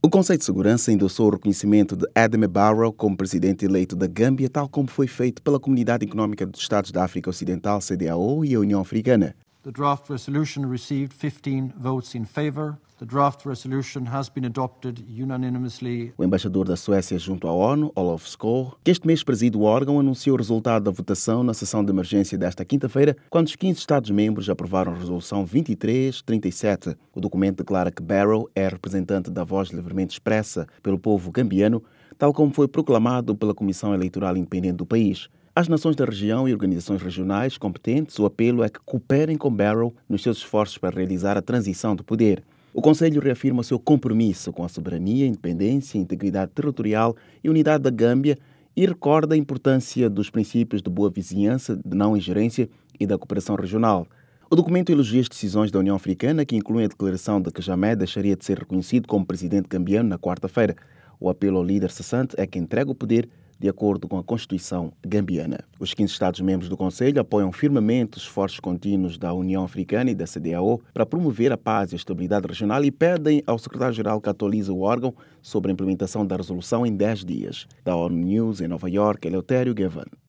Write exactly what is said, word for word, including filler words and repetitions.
O Conselho de Segurança endossou o reconhecimento de Adama Barrow como presidente eleito da Gâmbia, tal como foi feito pela Comunidade Económica dos Estados da África Ocidental, C D A O, e a União Africana. The draft resolution received fifteen votes in favor. The draft resolution has been adopted unanimously. O embaixador da Suécia junto à ONU, Olof Skoog, que este mês preside o órgão, anunciou o resultado da votação na sessão de emergência desta quinta-feira, quando os quinze Estados-membros aprovaram a Resolução vinte e três trinta e sete. O documento declara que Barrow é representante da voz livremente expressa pelo povo gambiano, tal como foi proclamado pela Comissão Eleitoral Independente do país. Às nações da região e organizações regionais competentes, o apelo é que cooperem com Barrow nos seus esforços para realizar a transição do poder. O Conselho reafirma o seu compromisso com a soberania, independência, integridade territorial e unidade da Gâmbia e recorda a importância dos princípios de boa vizinhança, de não ingerência e da cooperação regional. O documento elogia as decisões da União Africana, que incluem a declaração de que Jammeh deixaria de ser reconhecido como presidente gambiano na quarta-feira. O apelo ao líder cessante é que entregue o poder de acordo com a Constituição gambiana. Os quinze Estados-membros do Conselho apoiam firmemente os esforços contínuos da União Africana e da C D A O para promover a paz e a estabilidade regional e pedem ao secretário-geral que atualize o órgão sobre a implementação da resolução em dez dias. Da ONU News, em Nova Iorque, Eleutério Gavan.